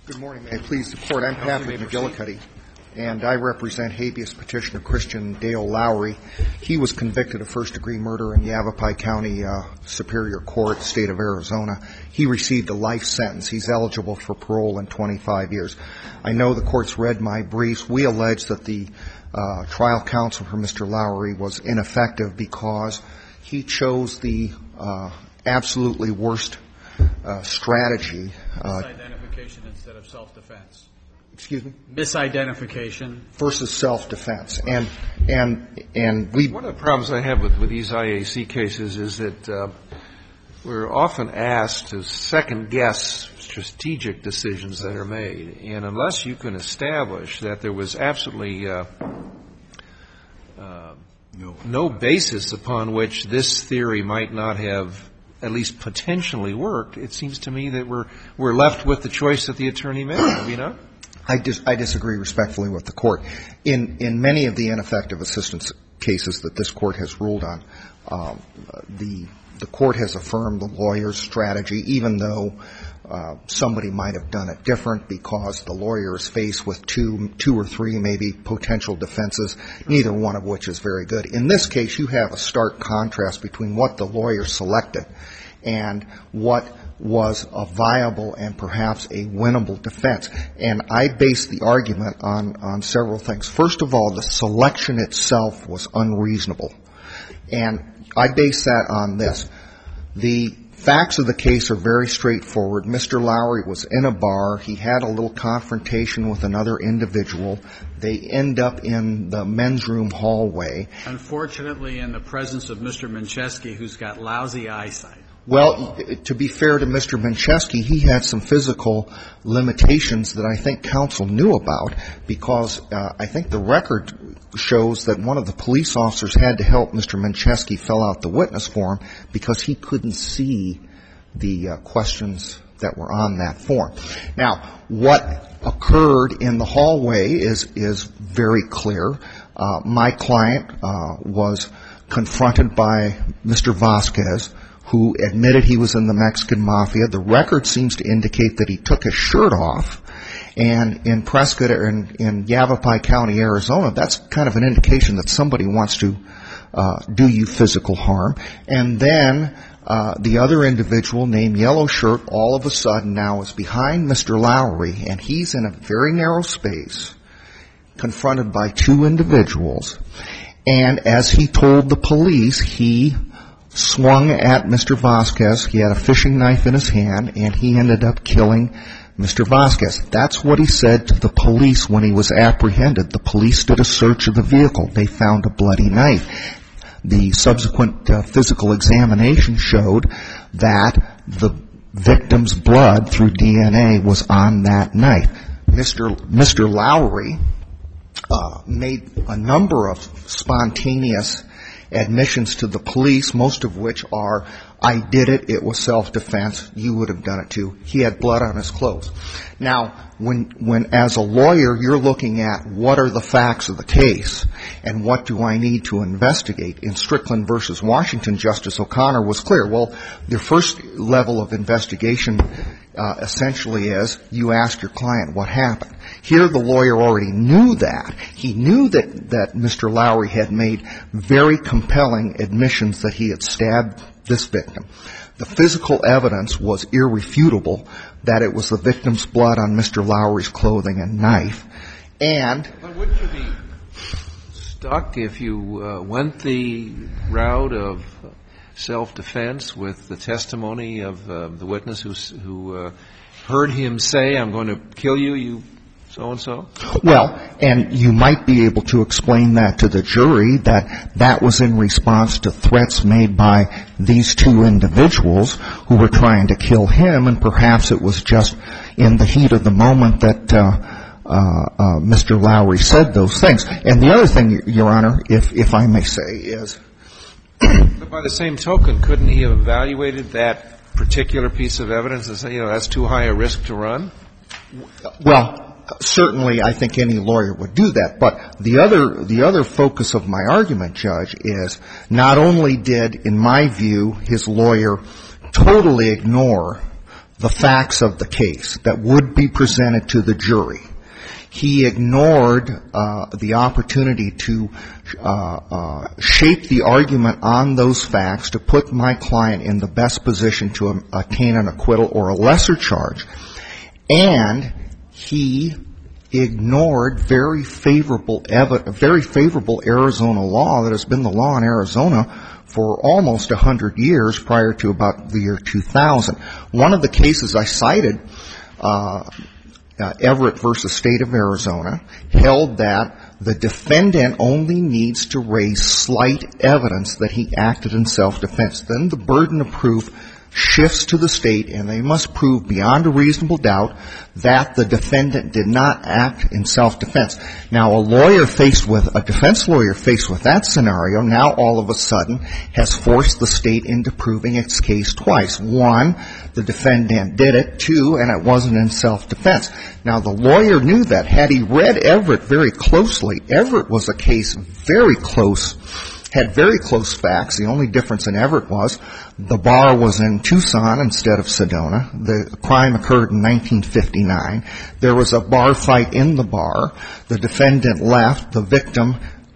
Good morning. May I please support? I'm Patrick McGillicuddy, and I represent habeas petitioner Christian Dale Lowry. He was convicted of first-degree murder in Yavapai County Superior Court, state of Arizona. He received a life sentence. He's eligible for parole in 25 years. I know the court's read my briefs. We allege that the trial counsel for Mr. Lowry was ineffective because he chose the absolutely worst strategy. Misidentification instead of self-defense. Excuse me? Misidentification versus self-defense. And we... One of the problems I have with these IAC cases is that we're often asked to second-guess strategic decisions that are made. And unless you can establish that there was absolutely no basis upon which this theory might not have at least potentially worked, it seems to me that we're left with the choice that the attorney made, you know? I disagree respectfully with the court. In many of the ineffective assistance cases that this court has ruled on, the court has affirmed the lawyer's strategy, even though somebody might have done it different because the lawyer is faced with two or three maybe potential defenses, neither one of which is very good. In this case, you have a stark contrast between what the lawyer selected and what was a viable and perhaps a winnable defense. And I base the argument on several things. First of all, the selection itself was unreasonable. And I base that on this. The facts of the case are very straightforward. Mr. Lowry was in a bar. He had a little confrontation with another individual. They end up in the men's room hallway. Unfortunately, in the presence of Mr. Mincheski, who's got lousy eyesight. Well, to be fair to Mr. Mincheski, he had some physical limitations that I think counsel knew about because I think the record shows that one of the police officers had to help Mr. Mincheski fill out the witness form because he couldn't see the questions that were on that form. Now, what occurred in the hallway is very clear. My client was confronted by Mr. Vasquez, who admitted he was in the Mexican Mafia. The record seems to indicate that he took his shirt off. And in Prescott, or in Yavapai County, Arizona, that's kind of an indication that somebody wants to do you physical harm. And then the other individual named Yellow Shirt all of a sudden now is behind Mr. Lowry, and he's in a very narrow space, confronted by two individuals. And as he told the police, he swung at Mr. Vasquez. He had a fishing knife in his hand, and he ended up killing Mr. Vasquez. That's what he said to the police when he was apprehended. The police did a search of the vehicle. They found a bloody knife. The subsequent physical examination showed that the victim's blood through DNA was on that knife. Mr. Lowry made a number of spontaneous admissions to the police, most of which are, I did it, it was self-defense, you would have done it too. He had blood on his clothes. Now, when as a lawyer you're looking at what are the facts of the case and what do I need to investigate, in Strickland versus Washington, Justice O'Connor was clear. Well, the first level of investigation essentially is you ask your client what happened. Here the lawyer already knew that. He knew that Mr. Lowry had made very compelling admissions that he had stabbed this victim. The physical evidence was irrefutable that it was the victim's blood on Mr. Lowry's clothing and knife. But wouldn't you be stuck if you went the route of self-defense with the testimony of the witness who heard him say, I'm going to kill you, you so-and-so? Well, and you might be able to explain that to the jury, that was in response to threats made by these two individuals who were trying to kill him, and perhaps it was just in the heat of the moment that Mr. Lowry said those things. And the other thing, Your Honor, if I may say, is... But by the same token, couldn't he have evaluated that particular piece of evidence and say, that's too high a risk to run? Well, certainly I think any lawyer would do that. But the other focus of my argument, Judge, is not only did, in my view, his lawyer totally ignore the facts of the case that would be presented to the jury. He ignored the opportunity to shape the argument on those facts to put my client in the best position to attain an acquittal or a lesser charge. And he ignored very favorable Arizona law that has been the law in Arizona for almost 100 years prior to about the year 2000. One of the cases I cited, Everett versus State of Arizona, held that the defendant only needs to raise slight evidence that he acted in self-defense. Then the burden of proof shifts to the state, and they must prove beyond a reasonable doubt that the defendant did not act in self-defense. Now, a defense lawyer faced with that scenario now all of a sudden has forced the state into proving its case twice. One, the defendant did it. Two, and it wasn't in self-defense. Now, the lawyer knew that. Had he read Everett very closely, Everett was a case very close, had very close facts. The only difference in Everett was the bar was in Tucson instead of Sedona. The crime occurred in 1959. There was a bar fight in the bar. The defendant left. The victim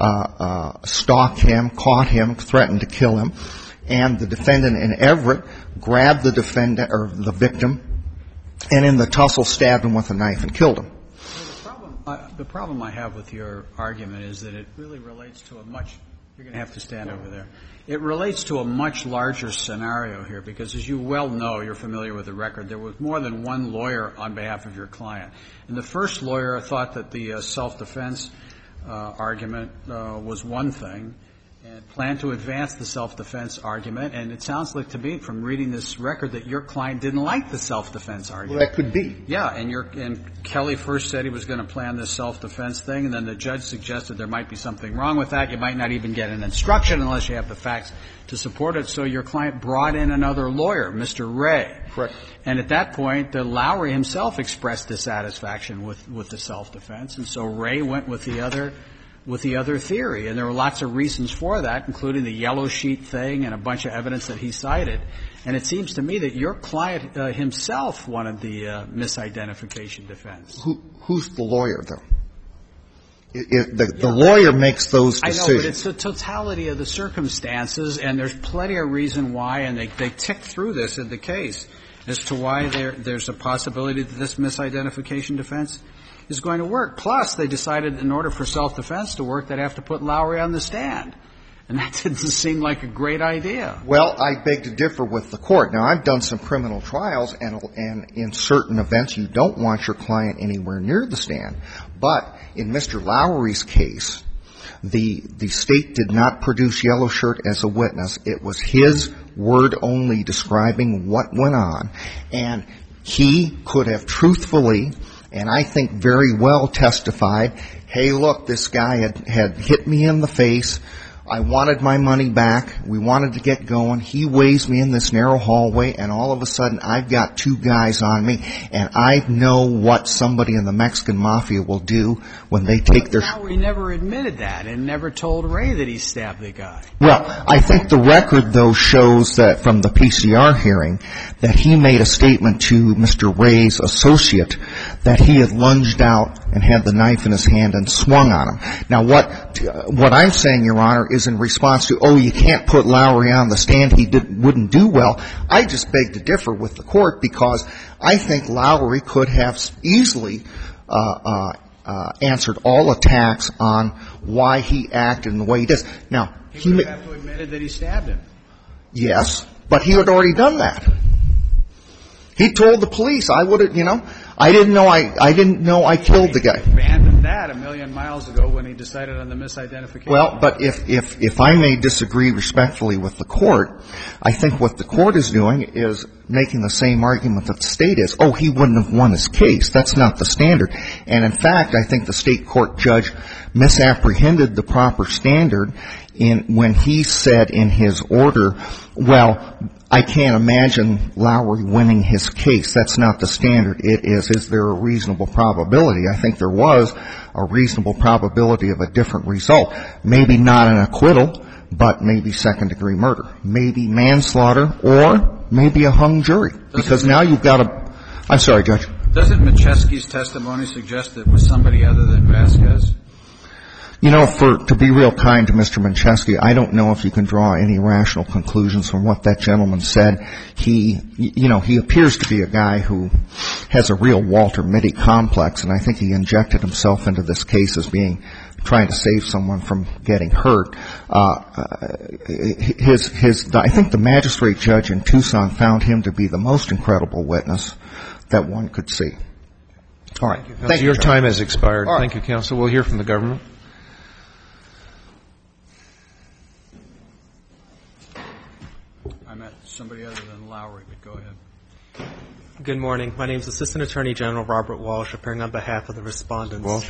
stalked him, caught him, threatened to kill him. And the defendant in Everett grabbed the defendant or the victim and in the tussle stabbed him with a knife and killed him. The problem I have with your argument is that it really relates to a much – you're going to have to stand over there. It relates to a much larger scenario here because, as you well know, you're familiar with the record, there was more than one lawyer on behalf of your client. And the first lawyer thought that the self-defense argument was one thing and planned to advance the self-defense argument. And it sounds like to me from reading this record that your client didn't like the self-defense argument. Well, that could be. Yeah, and Kelly first said he was going to plan this self-defense thing, and then the judge suggested there might be something wrong with that. You might not even get an instruction unless you have the facts to support it. So your client brought in another lawyer, Mr. Ray. Correct. And at that point, Lowry himself expressed dissatisfaction with the self-defense, and so Ray went with the other theory. And there were lots of reasons for that, including the yellow sheet thing and a bunch of evidence that he cited. And it seems to me that your client himself wanted the misidentification defense. Who's the lawyer, though? The lawyer makes those decisions. I know, but it's the totality of the circumstances, and there's plenty of reason why, and they tick through this in the case as to why there's a possibility that this misidentification defense is going to work. Plus, they decided in order for self-defense to work, they'd have to put Lowry on the stand. And that didn't seem like a great idea. Well, I beg to differ with the court. Now, I've done some criminal trials, and in certain events, you don't want your client anywhere near the stand. But in Mr. Lowry's case, the state did not produce Yellow Shirt as a witness. It was his word only describing what went on. And he could have truthfully, and I think very well testified, hey, look, this guy had hit me in the face. I wanted my money back. We wanted to get going. He weighs me in this narrow hallway, and all of a sudden I've got two guys on me, and I know what somebody in the Mexican mafia will do when they take their... Lowry never admitted that and never told Ray that he stabbed the guy. Well, I think the record, though, shows that from the PCR hearing that he made a statement to Mr. Ray's associate that he had lunged out and had the knife in his hand and swung on him. Now, what I'm saying, Your Honor, is in response to, you can't put Lowry on the stand, he wouldn't do well. I just beg to differ with the court because I think Lowry could have easily answered all attacks on why he acted in the way he did. Now, he would have to admit that he stabbed him. Yes, but he had already done that. He told the police, I didn't know I killed the guy. He abandoned that a million miles ago when he decided on the misidentification. Well, but if I may disagree respectfully with the court, I think what the court is doing is making the same argument that the state is. He wouldn't have won his case. That's not the standard. And in fact, I think the state court judge misapprehended the proper standard when he said in his order, I can't imagine Lowry winning his case. That's not the standard. It is there a reasonable probability? I think there was a reasonable probability of a different result. Maybe not an acquittal, but maybe second-degree murder. Maybe manslaughter or maybe a hung jury, because now you've got a – I'm sorry, Judge. Doesn't Minchesky's testimony suggest that it was somebody other than Vasquez? You know, to be real kind to Mr. Minchesky, I don't know if you can draw any rational conclusions from what that gentleman said. He appears to be a guy who has a real Walter Mitty complex, and I think he injected himself into this case as trying to save someone from getting hurt. I think the magistrate judge in Tucson found him to be the most incredible witness that one could see. All right. Thank you. Your time has expired. Thank you, counsel. We'll hear from the government. I meant somebody other than Lowry, but go ahead. Good morning. My name is Assistant Attorney General Robert Walsh, appearing on behalf of the respondents. Walsh.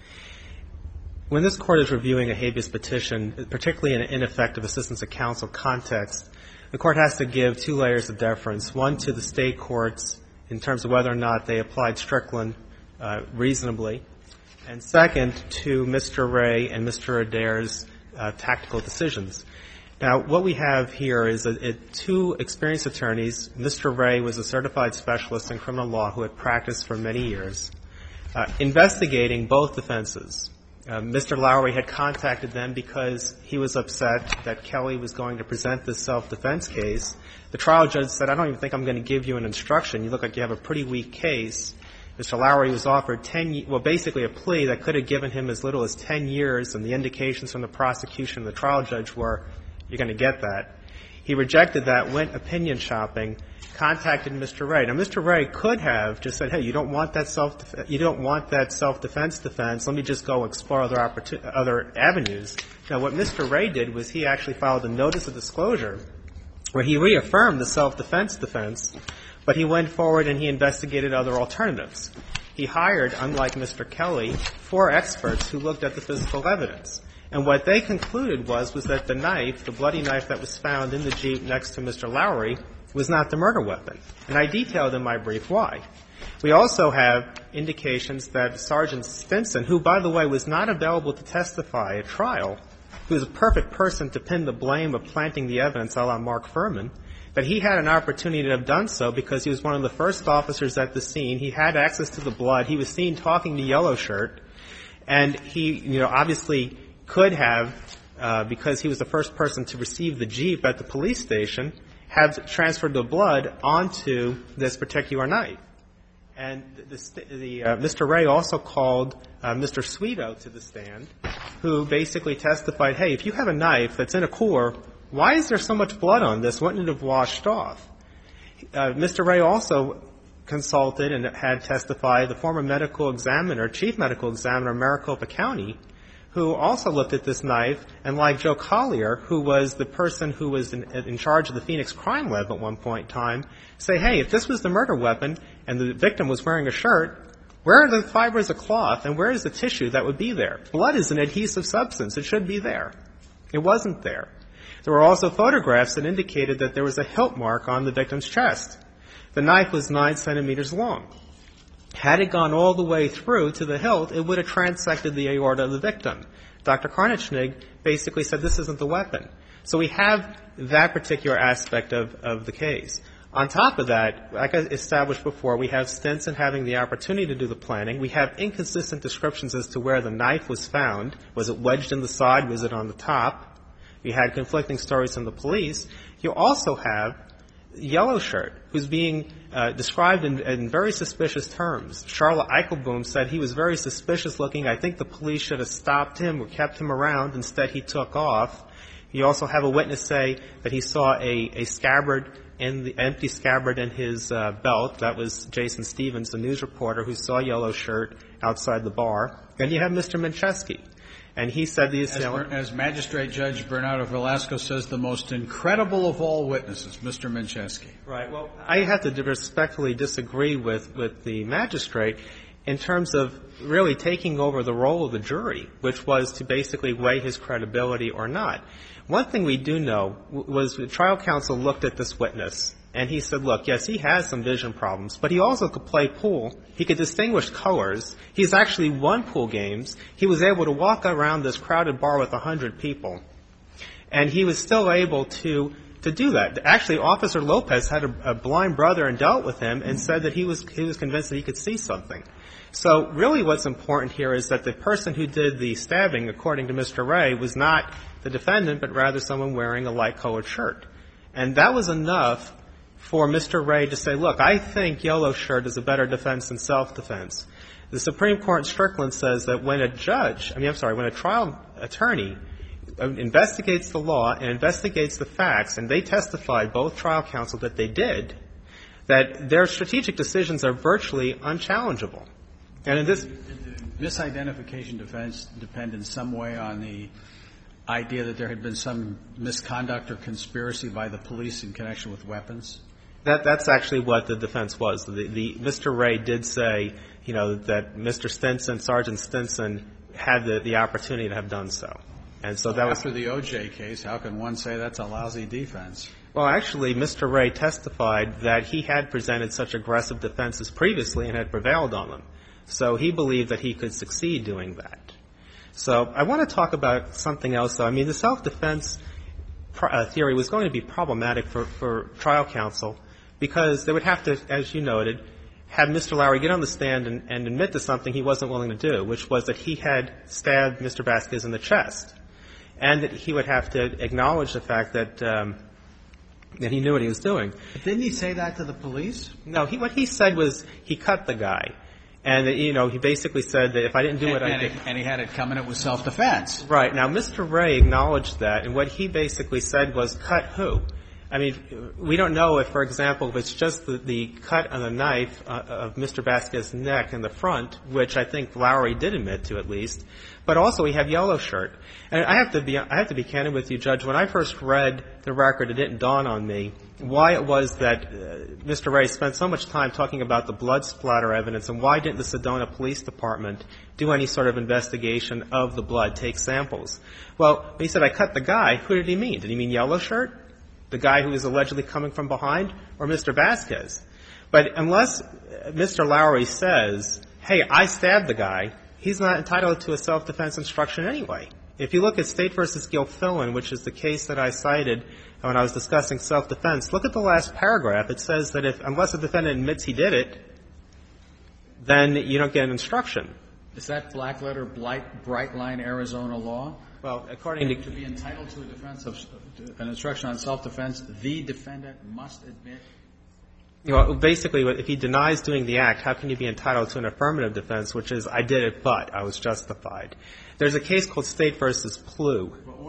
When this Court is reviewing a habeas petition, particularly in an ineffective assistance of counsel context, the Court has to give two layers of deference, one to the State courts in terms of whether or not they applied Strickland reasonably, and second, to Mr. Ray and Mr. Adair's tactical decisions. Now, what we have here is two experienced attorneys. Mr. Ray was a certified specialist in criminal law who had practiced for many years, investigating both defenses. Mr. Lowry had contacted them because he was upset that Kelly was going to present this self-defense case. The trial judge said, I don't even think I'm going to give you an instruction. You look like you have a pretty weak case. Mr. Lowry was offered basically a plea that could have given him as little as 10 years, and the indications from the prosecution and the trial judge were, you're going to get that. He rejected that, went opinion shopping, contacted Mr. Ray. Now, Mr. Ray could have just said, hey, you don't want that self-defense defense. Let me just go explore other avenues. Now, what Mr. Ray did was he actually filed a notice of disclosure where he reaffirmed the self-defense defense, but he went forward and he investigated other alternatives. He hired, unlike Mr. Kelly, 4 experts who looked at the physical evidence. And what they concluded was that the knife, the bloody knife that was found in the Jeep next to Mr. Lowry, was not the murder weapon. And I detailed in my brief why. We also have indications that Sergeant Stinson, who, by the way, was not available to testify at trial, who is a perfect person to pin the blame of planting the evidence a la Mark Furman, that he had an opportunity to have done so because he was one of the first officers at the scene. He had access to the blood. He was seen talking to Yellow Shirt. And he, obviously could have, because he was the first person to receive the Jeep at the police station, have transferred the blood onto this particular knife. And Mr. Ray also called Mr. Sweeto to the stand, who basically testified, hey, if you have a knife that's in a cooler, why is there so much blood on this? Wouldn't it have washed off? Mr. Ray also consulted and had testified the former medical examiner, chief medical examiner of Maricopa County, who also looked at this knife, and like Joe Collier, who was the person who was in charge of the Phoenix Crime Lab at one point in time, say, hey, if this was the murder weapon and the victim was wearing a shirt, where are the fibers of cloth and where is the tissue that would be there? Blood is an adhesive substance. It should be there. It wasn't there. There were also photographs that indicated that there was a hilt mark on the victim's chest. The knife was 9 centimeters long. Had it gone all the way through to the hilt, it would have transected the aorta of the victim. Dr. Karnichnig basically said this isn't the weapon. So we have that particular aspect of the case. On top of that, like I established before, we have Stinson having the opportunity to do the planning. We have inconsistent descriptions as to where the knife was found. Was it wedged in the side? Was it on the top? You had conflicting stories from the police. You also have Yellow Shirt, who's being described in very suspicious terms. Charlotte Eichelboom said he was very suspicious looking. I think the police should have stopped him or kept him around. Instead, he took off. You also have a witness say that he saw a scabbard, the empty scabbard in his belt. That was Jason Stevens, the news reporter who saw Yellow Shirt outside the bar. And you have Mr. Minchesky. And he said the assailant... As Magistrate Judge Bernardo Velasco says, the most incredible of all witnesses, Mr. Minchesky. Right. Well, I have to respectfully disagree with the magistrate in terms of really taking over the role of the jury, which was to basically weigh his credibility or not. One thing we do know was the trial counsel looked at this witness, and he said, look, yes, he has some vision problems, but he also could play pool. He could distinguish colors. He's actually won pool games. He was able to walk around this crowded bar with 100 people, and he was still able to to do that. Actually, Officer Lopez had a blind brother and dealt with him and said that he was convinced that he could see something. So really what's important here is that the person who did the stabbing, according to Mr. Ray, was not the defendant, but rather someone wearing a light-colored shirt. And that was enough for Mr. Ray to say, look, I think yellow shirt is a better defense than self-defense. The Supreme Court in Strickland says that when a when a trial attorney investigates the law and investigates the facts, and they testified, both trial counsel, that they did, that their strategic decisions are virtually unchallengeable. And in this... Did the misidentification defense depend in some way on the idea that there had been some misconduct or conspiracy by the police in connection with weapons? That's actually what the defense was. Mr. Ray did say, that Mr. Stinson, Sergeant Stinson, had the opportunity to have done so. And so that was... After the O.J. case, how can one say that's a lousy defense? Well, actually, Mr. Ray testified that he had presented such aggressive defenses previously and had prevailed on them. So he believed that he could succeed doing that. So I want to talk about something else, though. I mean, the self-defense theory was going to be problematic for trial counsel because they would have to, as you noted, have Mr. Lowery get on the stand and admit to something he wasn't willing to do, which was that he had stabbed Mr. Vasquez in the chest, and that he would have to acknowledge the fact that he knew what he was doing. But didn't he say that to the police? No. What he said was he cut the guy. And, he basically said that if I didn't do what I did. And he had it coming, it was self-defense. Right. Now, Mr. Ray acknowledged that, and what he basically said was, cut who? I mean, we don't know if, for example, if it's just the cut on the knife of Mr. Vasquez's neck in the front, which I think Lowery did admit to at least, but also we have yellow shirt. And I have to be candid with you, Judge. When I first read the record, it didn't dawn on me why it was that Mr. Ray spent so much time talking about the blood splatter evidence, and why didn't the Sedona Police Department do any sort of investigation of the blood, take samples? Well, when he said, I cut the guy, who did he mean? Did he mean yellow shirt? The guy who was allegedly coming from behind, or Mr. Vasquez? But unless Mr. Lowery says, hey, I stabbed the guy, he's not entitled to a self-defense instruction anyway. If you look at State v. Gilfillan, which is the case that I cited when I was discussing self-defense, look at the last paragraph. It says that unless the defendant admits he did it, then you don't get an instruction. Is that black letter, bright line Arizona law? Well, according to be entitled to a defense of an instruction on self-defense, the defendant must admit. Well, basically, if he denies doing the act, how can you be entitled to an affirmative defense, which is, I did it, but I was justified? There's a case called State v. Plew.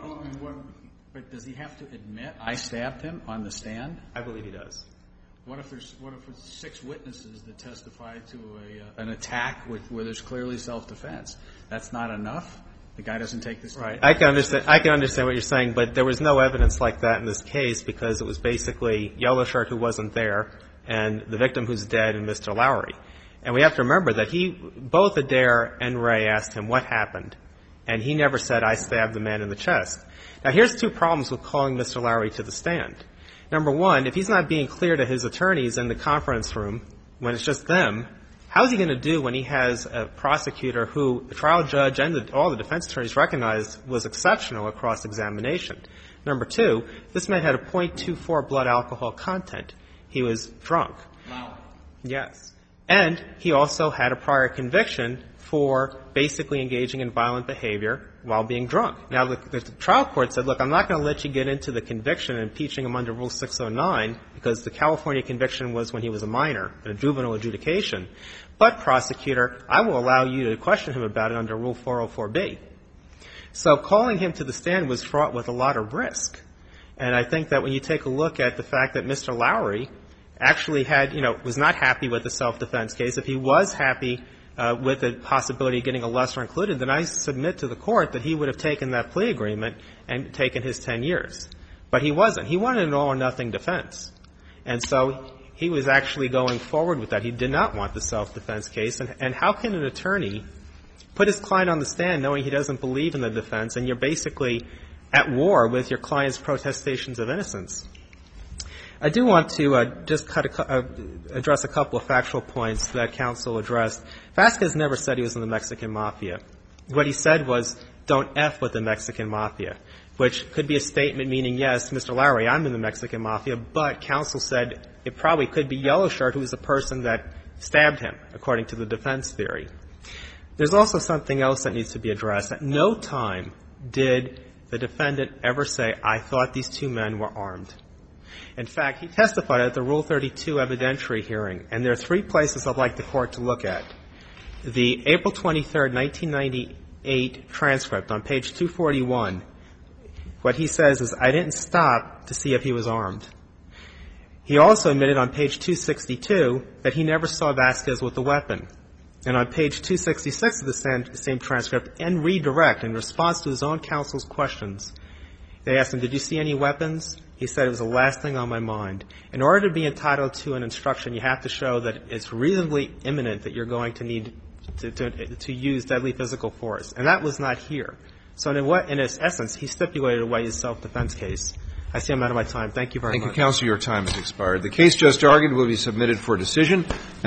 But does he have to admit, I stabbed him on the stand? I believe he does. What if there's 6 witnesses that testify to an attack where there's clearly self-defense? That's not enough? The guy doesn't take this. Right. I can understand what you're saying, but there was no evidence like that in this case because it was basically yellow shirt who wasn't there and the victim who's dead and Mr. Lowery. And we have to remember that both Adair and Ray asked him what happened, and he never said, I stabbed the man in the chest. Now, here's 2 problems with calling Mr. Lowery to the stand. Number one, if he's not being clear to his attorneys in the conference room when it's just them, how's he going to do when he has a prosecutor who the trial judge and all the defense attorneys recognized was exceptional at cross-examination? Number 2, this man had a .24 blood alcohol content. He was drunk. Wow. Yes. And he also had a prior conviction for basically engaging in violent behavior while being drunk. Now, the trial court said, look, I'm not going to let you get into the conviction and impeaching him under Rule 609 because the California conviction was when he was a minor, a juvenile adjudication. But, prosecutor, I will allow you to question him about it under Rule 404B. So calling him to the stand was fraught with a lot of risk. And I think that when you take a look at the fact that Mr. Lowery actually was not happy with the self-defense case, if he was happy with the possibility of getting a lesser included, then I submit to the court that he would have taken that plea agreement and taken his 10 years. But he wasn't. He wanted an all-or-nothing defense. And so he was actually going forward with that. He did not want the self-defense case. And how can an attorney put his client on the stand knowing he doesn't believe in the defense and you're basically at war with your client's protestations of innocence? I do want to just address a couple of factual points that counsel addressed. Vasquez never said he was in the Mexican Mafia. What he said was, don't F with the Mexican Mafia, which could be a statement meaning, yes, Mr. Lowry, I'm in the Mexican Mafia, but counsel said it probably could be Yellow Shirt, who was the person that stabbed him, according to the defense theory. There's also something else that needs to be addressed. At no time did the defendant ever say, I thought these two men were armed. In fact, he testified at the Rule 32 evidentiary hearing, and there are three places I'd like the Court to look at. The April 23rd, 1998 transcript on page 241, what he says is, I didn't stop to see if he was armed. He also admitted on page 262 that he never saw Vasquez with a weapon. And on page 266 of the same transcript, and redirect, in response to his own counsel's questions, they asked him, did you see any weapons? He said, it was the last thing on my mind. In order to be entitled to an instruction, you have to show that it's reasonably imminent that you're going to need to use deadly physical force. And that was not here. So in its essence, he stipulated away his self-defense case. I see I'm out of my time. Thank you very much. Thank you, counsel. Your time has expired. The case just argued will be submitted for decision.